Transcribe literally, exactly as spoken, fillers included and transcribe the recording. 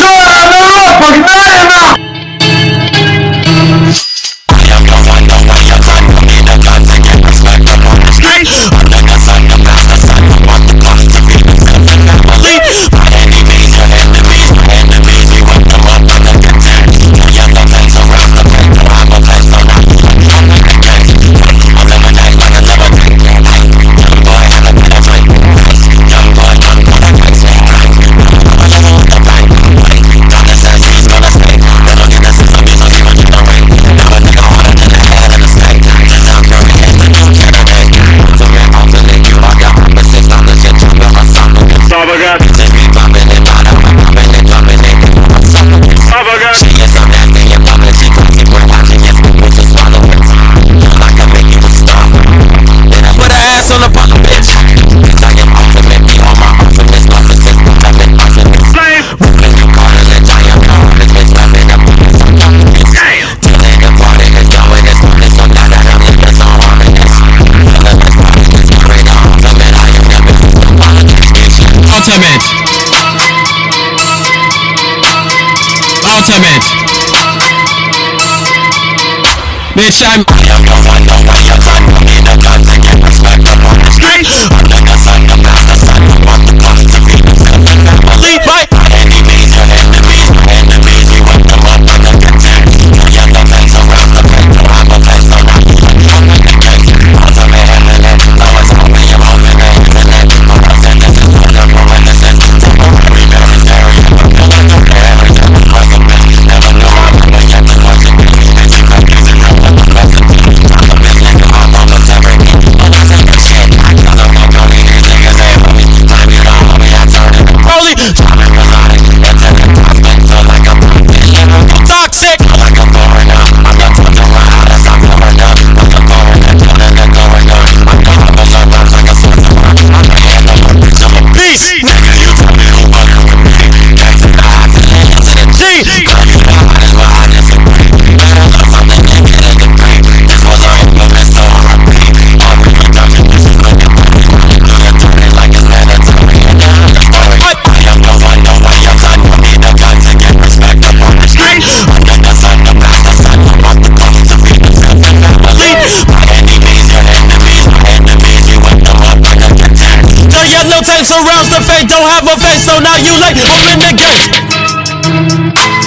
Ultimate. Ultimate. Bitch, I'm I am the one, the way your son will be the gun to get respect upon the street. I'm the son, the master son, who want the boss to feed himself and family. My enemies, your enemies, my enemies, we want them up on the content. I am the fence around the fence, so I'm a fence around the fence. I'm in the case, ultimate eminent, so it's all me, I'm all in the internet. For the sentences, for the moment, the sentence, temporary, very scary, but feel like a fairy, I'm a fucking bitch, never knew I was gonna get the fucking bitch, bitch, you can't use it, no one the message. I'm a bitch, nigga, I'm almost everything, but I say the shit, I don't know, don't need these niggas, they love me, time you don't love me, I turn it, holy, time and melodic, attendant, I feel like I'm toxic, like a foreigner, I'm not talking about how that's I'm Florida, I'm a foreigner, telling the governor, I'm gonna have a love life like a sorcerer, I'm a handler, I'm a beast, nigga, you tell me who fucking with me, that's in the hot to the N to the G, girl, you know I just what I disagree, better love something and get a degree, this was a infamous so R I P, all we be dumping, this is like a party, do your dirty like it's mandatory, and then I'm the story, I am the one, the way your son will need a gun to get respect upon the street, I'm the son, the master son, who want the boss to feed himself and family, my enemies, your enemies, my enemies, we want them up on the content, tell ya no time surrounds the fate, don't have a face, so now you like, I'm in the game.